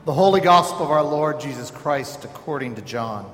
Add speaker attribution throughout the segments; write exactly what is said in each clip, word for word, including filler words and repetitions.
Speaker 1: The Holy Gospel of our Lord Jesus Christ according to John.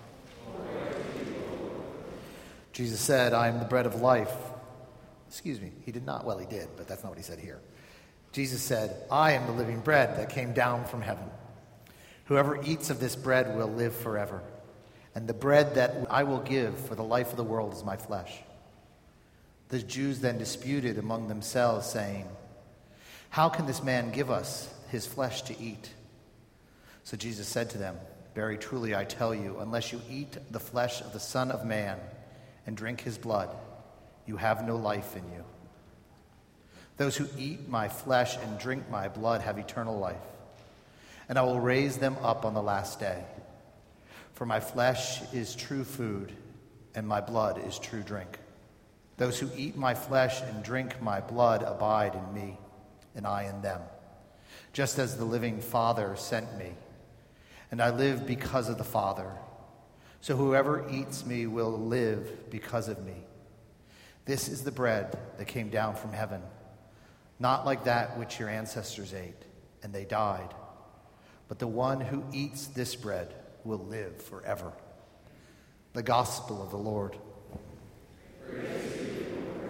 Speaker 1: Jesus said, I am the bread of life. Excuse me, he did not. Well, he did, but that's not what he said here. Jesus said, I am the living bread that came down from heaven. Whoever eats of this bread will live forever. And the bread that I will give for the life of the world is my flesh. The Jews then disputed among themselves, saying, how can this man give us his flesh to eat? So Jesus said to them, very truly I tell you, unless you eat the flesh of the Son of Man and drink his blood, you have no life in you. Those who eat my flesh and drink my blood have eternal life, and I will raise them up on the last day. For my flesh is true food, and my blood is true drink. Those who eat my flesh and drink my blood abide in me, and I in them, just as the living Father sent me. And I live because of the Father. So whoever eats me will live because of me. This is the bread that came down from heaven, not like that which your ancestors ate, and they died. But the one who eats this bread will live forever. The Gospel of the Lord. Praise to you, Lord.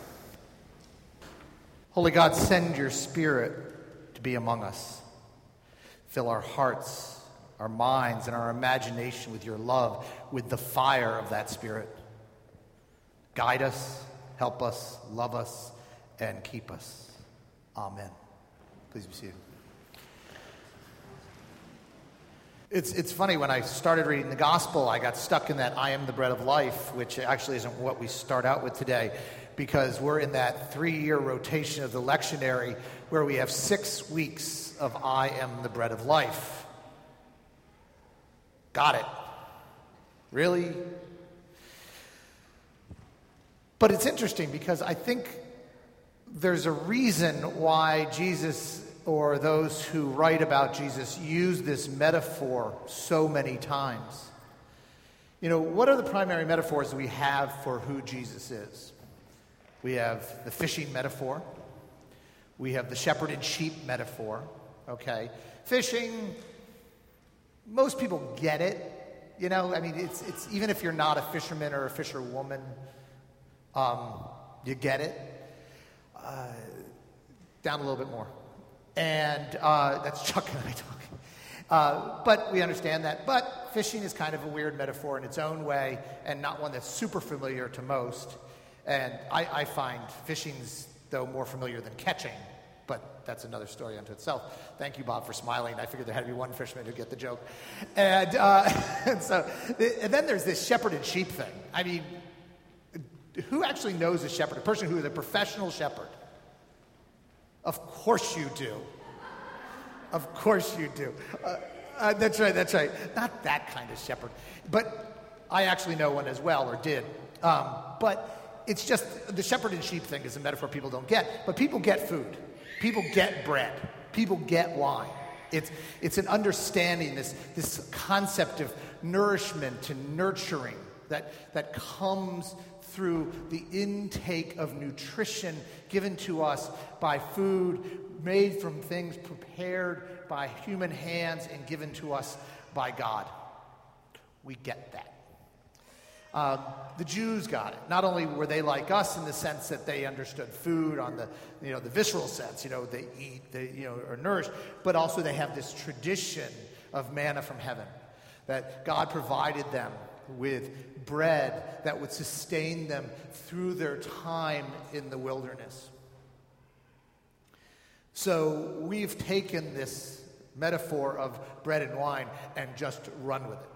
Speaker 1: Holy God, send your Spirit to be among us. Fill our hearts, our minds, and our imagination with your love, with the fire of that Spirit. Guide us, help us, love us, and keep us. Amen. Please be seated. It's it's funny, when I started reading the gospel, I got stuck in that I am the bread of life, which actually isn't what we start out with today, because we're in that three-year rotation of the lectionary where we have six weeks of I am the bread of life. Got it. Really? But it's interesting because I think there's a reason why Jesus, or those who write about Jesus, use this metaphor so many times. You know, what are the primary metaphors that we have for who Jesus is? We have the fishing metaphor. We have the shepherd and sheep metaphor. Okay. Fishing, most people get it. You know, I mean, it's it's even if you're not a fisherman or a fisherwoman, um, you get it. Uh, down a little bit more. And uh, that's Chuck and I talking. Uh, but we understand that. But fishing is kind of a weird metaphor in its own way, and not one that's super familiar to most. And I, I find fishing's, though, more familiar than catching. But that's another story unto itself. Thank you, Bob, for smiling. I figured there had to be one fisherman who'd get the joke. And, uh, and so, and then there's this shepherd and sheep thing. I mean, who actually knows a shepherd? A person who is a professional shepherd. Of course you do. Of course you do. Uh, uh, that's right, that's right. Not that kind of shepherd. But I actually know one as well, or did. Um, but it's just, the shepherd and sheep thing is a metaphor people don't get. But people get food. People get bread. People get wine. It's it's an understanding, this, this concept of nourishment and nurturing that, that comes through the intake of nutrition given to us by food made from things prepared by human hands and given to us by God. We get that. Um, the Jews got it. Not only were they like us in the sense that they understood food on the, you know, the visceral sense, you know, they eat, they, you know, are nourished, but also they have this tradition of manna from heaven, that God provided them with bread that would sustain them through their time in the wilderness. So we've taken this metaphor of bread and wine and just run with it.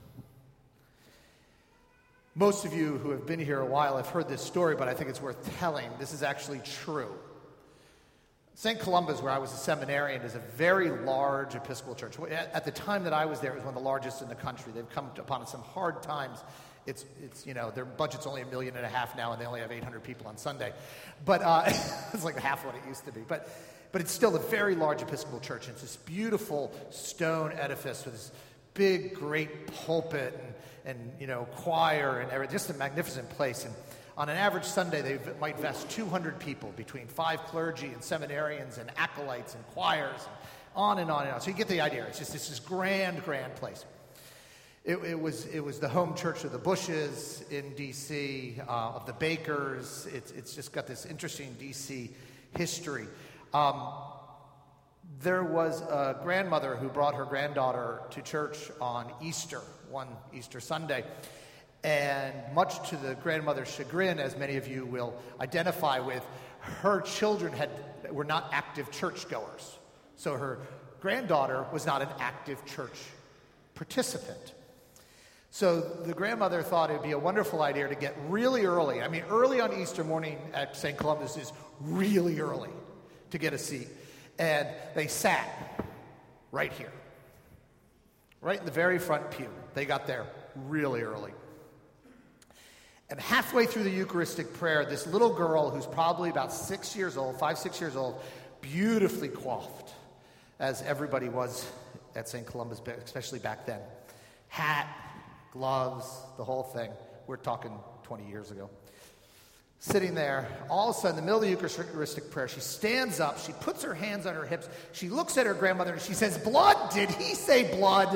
Speaker 1: Most of you who have been here a while have heard this story, but I think it's worth telling. This is actually true. Saint Columba's, where I was a seminarian, is a very large Episcopal church. At the time that I was there, it was one of the largest in the country. They've come upon some hard times. It's, it's you know, their budget's only a million and a half now, and they only have eight hundred people on Sunday. But uh, it's like half what it used to be. But, but it's still a very large Episcopal church. And it's this beautiful stone edifice with this big, great pulpit and, and you know, choir and everything. Just a magnificent place. And on an average Sunday, they might vest two hundred people between five clergy and seminarians and acolytes and choirs. On and on and on. So you get the idea. It's just it's this grand, grand place. It, it was it was the home church of the Bushes in D C, uh, of the Bakers. It's it's just got this interesting D C history. Um, there was a grandmother who brought her granddaughter to church on Easter, one Easter Sunday. And much to the grandmother's chagrin, as many of you will identify with, her children had were not active churchgoers. So her granddaughter was not an active church participant. So the grandmother thought it would be a wonderful idea to get really early. I mean, early on Easter morning at Saint Columbus is really early to get a seat. And they sat right here, right in the very front pew. They got there really early. And halfway through the Eucharistic prayer, this little girl who's probably about six years old, five, six years old, beautifully coiffed, as everybody was at Saint Columbus, especially back then. Hat, gloves, the whole thing. We're talking twenty years ago. Sitting there, all of a sudden, in the middle of the Eucharistic prayer, she stands up, she puts her hands on her hips, she looks at her grandmother, and she says, "Blood? Did he say blood?"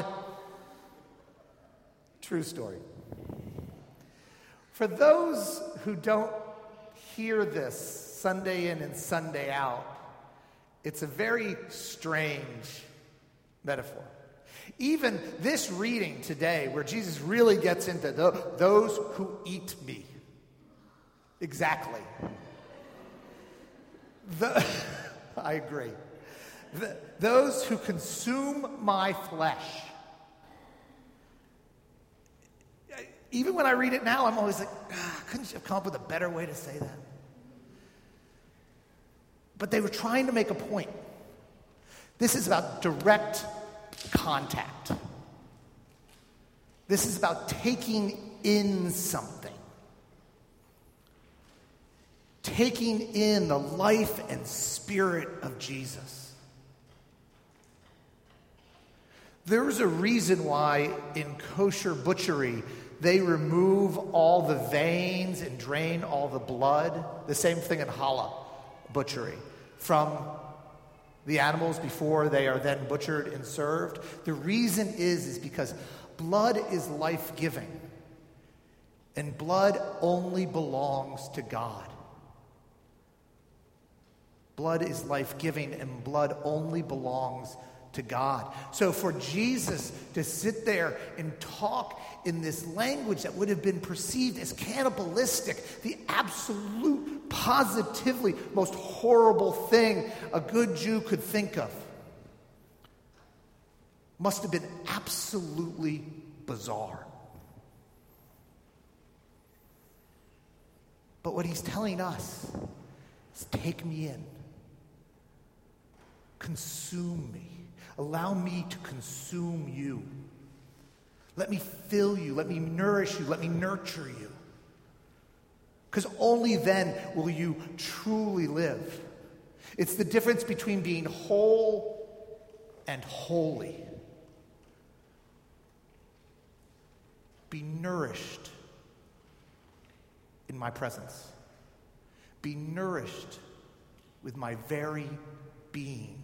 Speaker 1: True story. For those who don't hear this Sunday in and Sunday out, it's a very strange metaphor. Even this reading today, where Jesus really gets into the, those who eat me. Exactly. The, I agree. The, those who consume my flesh. Even when I read it now, I'm always like, ah, couldn't you have come up with a better way to say that? But they were trying to make a point. This is about direct contact. This is about taking in something. Taking in the life and spirit of Jesus. There's a reason why in kosher butchery they remove all the veins and drain all the blood. The same thing in challah butchery. From the animals before they are then butchered and served. The reason is, is because blood is life-giving. And blood only belongs to God. Blood is life-giving, and blood only belongs to God. So for Jesus to sit there and talk in this language that would have been perceived as cannibalistic, the absolute, positively most horrible thing a good Jew could think of, must have been absolutely bizarre. But what he's telling us is, take me in. Consume me. Allow me to consume you. Let me fill you. Let me nourish you. Let me nurture you. Because only then will you truly live. It's the difference between being whole and holy. Be nourished in my presence. Be nourished with my very being.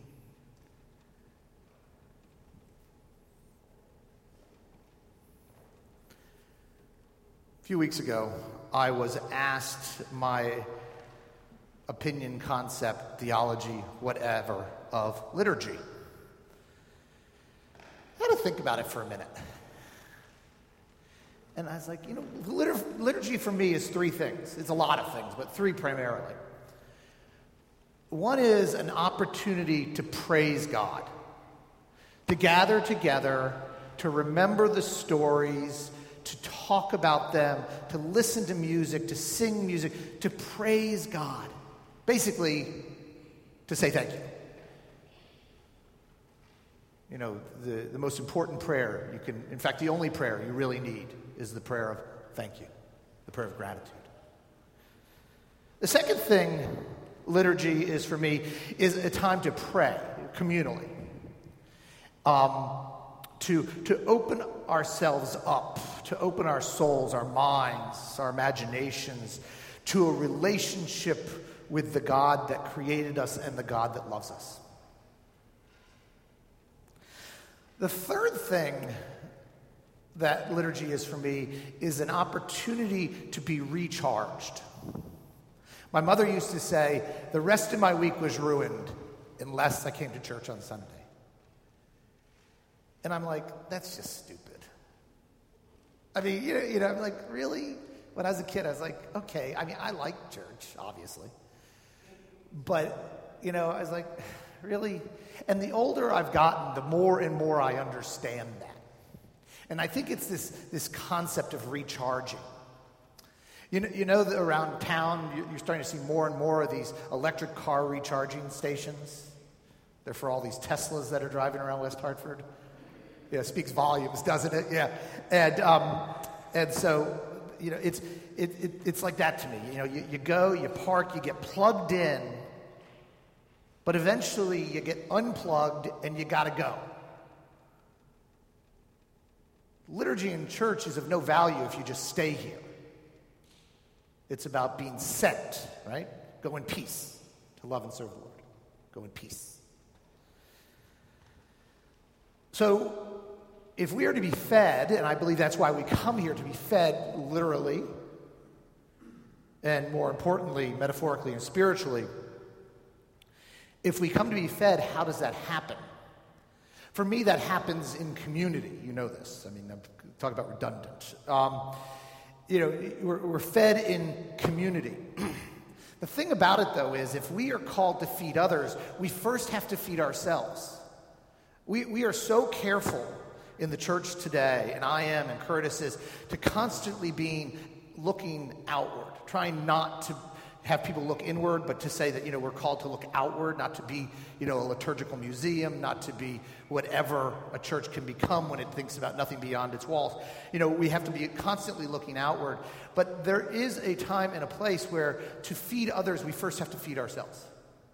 Speaker 1: A few weeks ago, I was asked my opinion, concept, theology, whatever, of liturgy. I had to think about it for a minute. And I was like, you know, litur- liturgy for me is three things. It's a lot of things, but three primarily. One is an opportunity to praise God, to gather together, to remember the stories, to talk about them, to listen to music, to sing music, to praise God. Basically, to say thank you. You know, the, the most important prayer you can, in fact, the only prayer you really need is the prayer of thank you, the prayer of gratitude. The second thing liturgy is for me is a time to pray communally. Um, to, to open ourselves up, to open our souls, our minds, our imaginations, to a relationship with the God that created us and the God that loves us. The third thing that liturgy is for me is an opportunity to be recharged. My mother used to say, the rest of my week was ruined unless I came to church on Sunday. And I'm like, that's just stupid. I mean, you know, you know, I'm like, really? When I was a kid, I was like, okay. I mean, I like church, obviously. But, you know, I was like, really? And the older I've gotten, the more and more I understand that. And I think it's this, this concept of recharging. You know, you know that around town, you're starting to see more and more of these electric car recharging stations. They're for all these Teslas that are driving around West Hartford. Yeah, it speaks volumes, doesn't it? Yeah. And um, and so, you know, it's it, it it's like that to me. You know, you, you go, you park, you get plugged in, but eventually you get unplugged and you got to go. Liturgy in church is of no value if you just stay here. It's about being sent, right? Go in peace to love and serve the Lord. Go in peace. So, if we are to be fed, and I believe that's why we come here, to be fed literally, and more importantly, metaphorically and spiritually, if we come to be fed, how does that happen? For me, that happens in community. You know this. I mean, I'm talking about redundant. Um, you know, we're, we're fed in community. The thing about it, though, is if we are called to feed others, we first have to feed ourselves. We, we are so careful in the church today, and I am, and Curtis is, to constantly being looking outward, trying not to have people look inward, but to say that, you know, we're called to look outward, not to be, you know, a liturgical museum, not to be whatever a church can become when it thinks about nothing beyond its walls. You know, we have to be constantly looking outward. But there is a time and a place where to feed others, we first have to feed ourselves.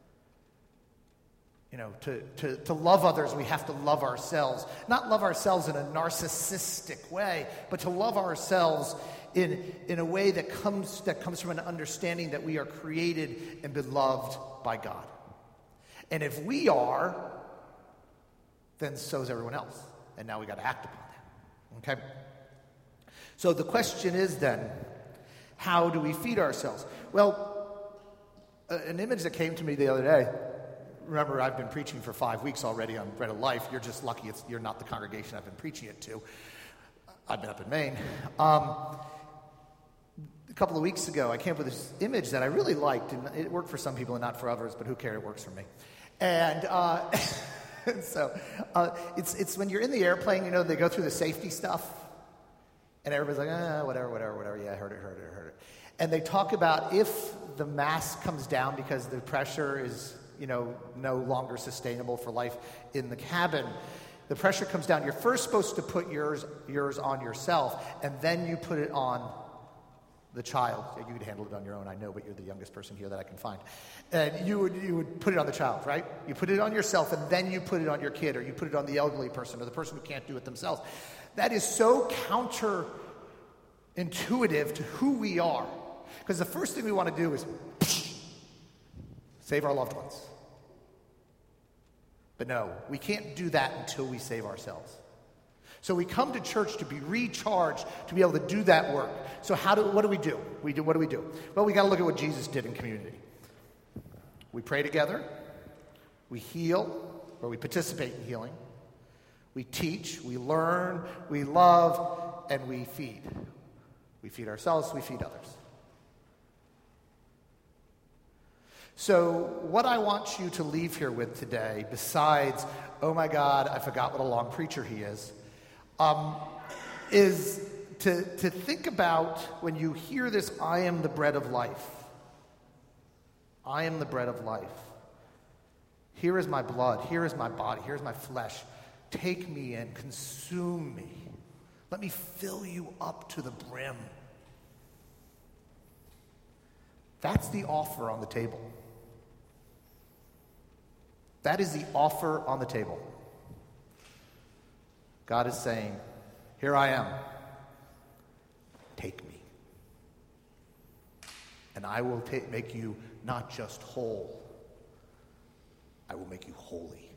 Speaker 1: You know, to, to, to love others, we have to love ourselves. Not love ourselves in a narcissistic way, but to love ourselves in, in a way that comes, that comes from an understanding that we are created and beloved by God. And if we are, then so is everyone else. And now we got to act upon that. Okay? So the question is then, how do we feed ourselves? Well, an image that came to me the other day. Remember, I've been preaching for five weeks already on Bread of Life. You're just lucky it's, you're not the congregation I've been preaching it to. I've been up in Maine. Um, a couple of weeks ago, I came up with this image that I really liked, and it worked for some people and not for others, but who cares? It works for me. And uh, so uh, it's, it's when you're in the airplane, you know, they go through the safety stuff, and everybody's like, ah, whatever, whatever, whatever. Yeah, I heard it, heard it, heard it. And they talk about if the mask comes down because the pressure is, you know, no longer sustainable for life in the cabin, the pressure comes down. You're first supposed to put yours yours on yourself, and then you put it on the child. You could handle it on your own, I know, but you're the youngest person here that I can find. And you would you would put it on the child, right? You put it on yourself, and then you put it on your kid, or you put it on the elderly person, or the person who can't do it themselves. That is so counterintuitive to who we are. Because the first thing we want to do is save our loved ones. But no, we can't do that until we save ourselves. So we come to church to be recharged, to be able to do that work. So how do what do we do? We do what do we do? Well, we got to look at what Jesus did in community. We pray together, we heal, or we participate in healing. We teach, we learn, we love, and we feed. We feed ourselves, we feed others. So what I want you to leave here with today, besides, oh my God, I forgot what a long preacher he is, um, is to, to think about when you hear this, I am the bread of life. I am the bread of life. Here is my blood. Here is my body. Here is my flesh. Take me and consume me. Let me fill you up to the brim. That's the offer on the table. That is the offer on the table. God is saying, here I am. Take me. And I will ta- make you not just whole, I will make you holy.